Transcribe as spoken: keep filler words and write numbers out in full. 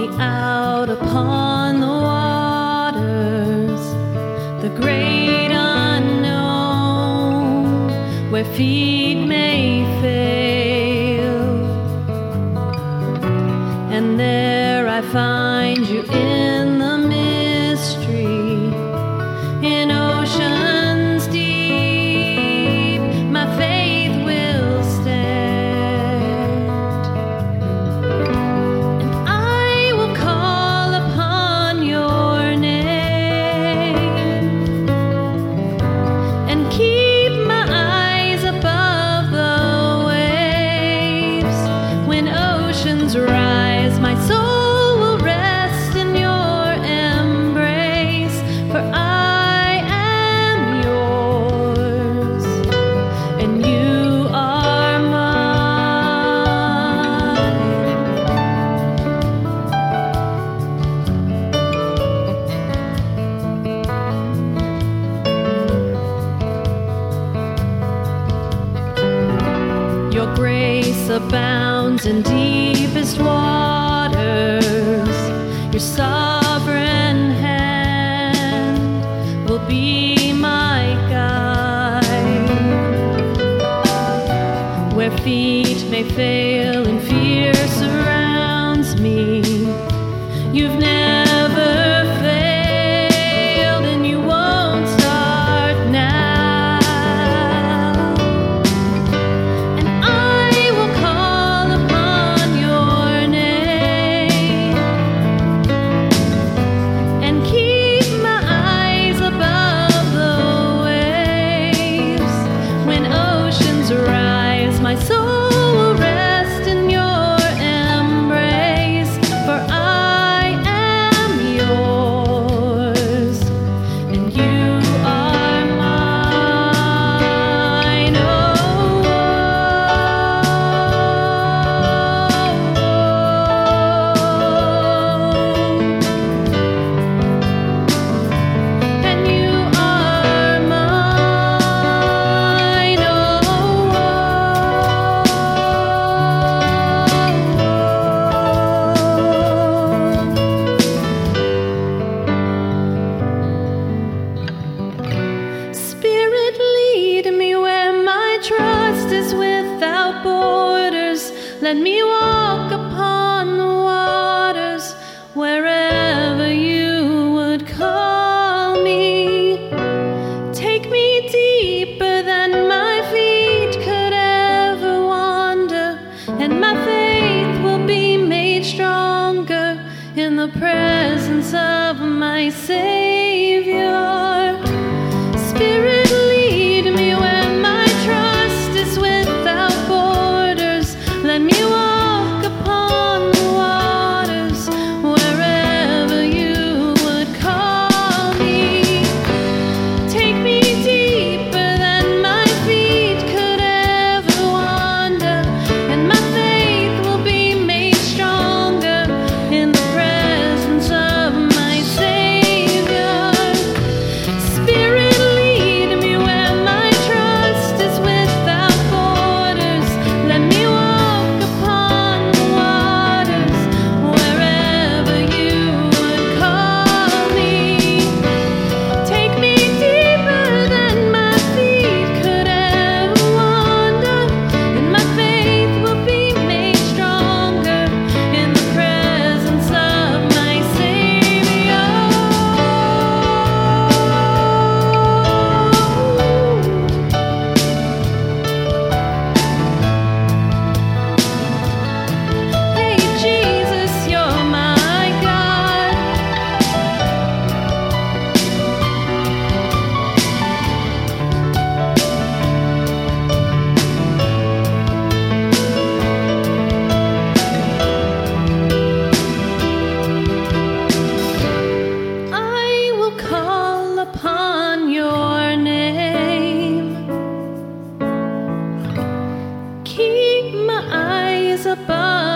me out upon the waters, the great unknown, where feet may fail. And there I find you in the mystery, in oceans deep, my faith will stand. And I will call upon your name and keep my eyes above the waves. When oceans rise, my soul will rest in your embrace, for I am yours and you are mine. Your grace abounds in deepest waters. Your sovereign hand will be my guide. Where feet may fail and fear surrounds me, you've never failed and you won't start now. And I will call upon your name and keep my eyes above the waves. When oceans rise, my soul will rest in your embrace, for I am yours and you are mine. And you are mine. Spirit, lead me where my trust is without borders. Let me walk upon the waters wherever you would call me. Take me deeper than my feet could ever wander, and my faith will be made stronger in the presence of my Savior. Spirit, lead me where my trust is without borders. Let me walk upon the waters wherever you would call me. Take me deeper than my feet could ever wander, and my faith will be made stronger in the presence of my Savior. Spirit, lead me where my trust is without borders. Let me walk upon the waters wherever you would call me. Take me deeper than my feet could ever wander, and my faith will be made stronger in the presence of my Savior. Hey Jesus, you're my God. I will call upon your name. Keep my eyes above